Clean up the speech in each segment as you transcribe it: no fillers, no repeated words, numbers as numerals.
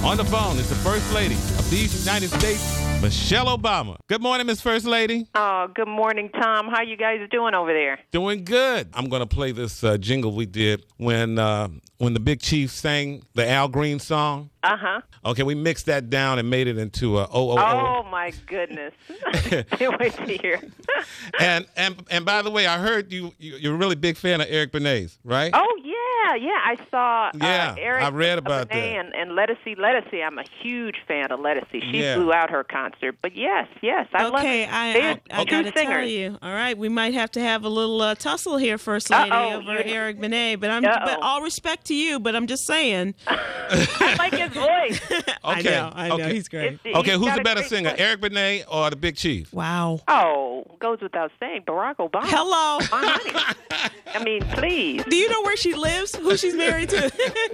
On the phone is the First Lady of the United States, Michelle Obama. Good morning, Miss First Lady. Oh, good morning, Tom. How you guys doing over there? Doing good. I'm going to play this jingle we did when the Big Chief sang the Al Green song. Uh-huh. Okay, we mixed that down and made it into a OOO. Oh, my goodness. Can't wait to hear. and by the way, I heard you're a really big fan of Eric Benes, right? Oh, yeah. I saw Eric. I read about that. And Lettucey. I'm a huge fan of Lettucey. She Yeah. blew out her concert. But yes, I love it. I got to tell singers. you. All right, we might have to have a little tussle here, First Lady, over Eric Benet. But all respect to you, but I'm just saying. I like his voice. Okay. I know. He's great. Okay, He's who's got the a better great singer, voice. Eric Benet or the Big Chief? Wow. Oh, goes without saying, Barack Obama. Hello. My honey. I mean, please. Do you know where she lives? Who she's married to?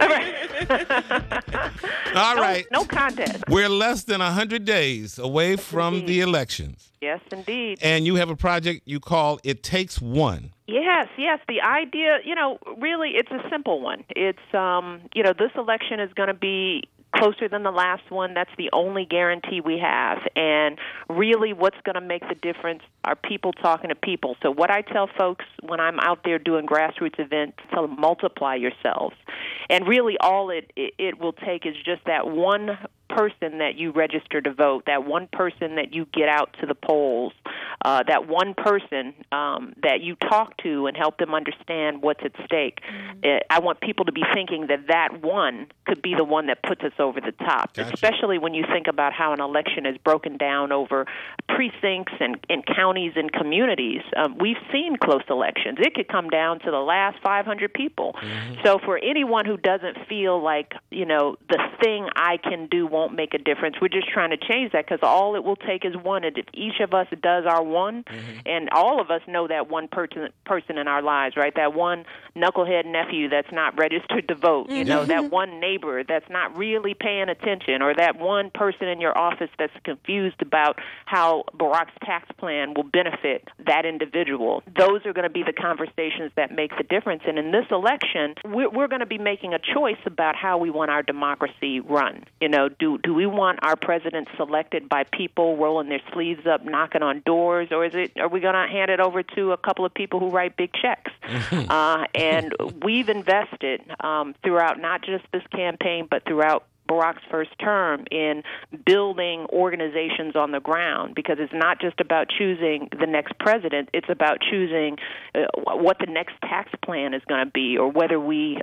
All right. No contest. We're less than 100 days away from indeed. the elections. Yes, indeed. And you have a project you call It Takes One. Yes. The idea, really, it's a simple one. It's, this election is going to be closer than the last one. That's the only guarantee we have. And really what's going to make the difference are people talking to people. So what I tell folks when I'm out there doing grassroots events, tell them multiply yourselves. And really all it will take is just that one person that you register to vote, that one person that you get out to the polls, that one person that you talk to and help them understand what's at stake. I want people to be thinking that one could be the one that puts us over the top, Gotcha. Especially when you think about how an election is broken down over precincts and counties and communities. We've seen close elections. It could come down to the last 500 people. Mm-hmm. So for anyone who doesn't feel like, the thing I can do won't make a difference, we're just trying to change that because all it will take is one. And if each of us does our one, and all of us know that one person in our lives, right? That one knucklehead nephew that's not registered to vote, that one neighbor that's not really paying attention, or that one person in your office that's confused about how Barack's tax plan will benefit that individual. Those are going to be the conversations that make the difference. And in this election, we're going to be making a choice about how we want our democracy run. Do we want our president selected by people rolling their sleeves up, knocking on doors, or are we going to hand it over to a couple of people who write big checks? And we've invested throughout not just this campaign, but throughout Barack's first term in building organizations on the ground, because it's not just about choosing the next president, it's about choosing what the next tax plan is going to be, or whether we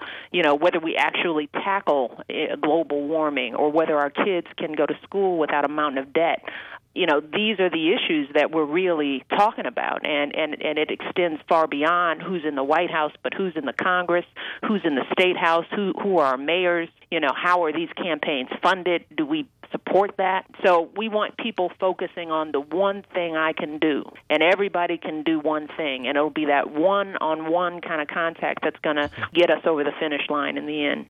actually tackle global warming, or whether our kids can go to school without a mountain of debt. These are the issues that we're really talking about, and it extends far beyond who's in the White House, but who's in the Congress, who's in the State House, who are our mayors, how are these campaigns funded, do we support that? So we want people focusing on the one thing I can do, and everybody can do one thing, and it'll be that one-on-one kind of contact that's going to get us over the finish line in the end.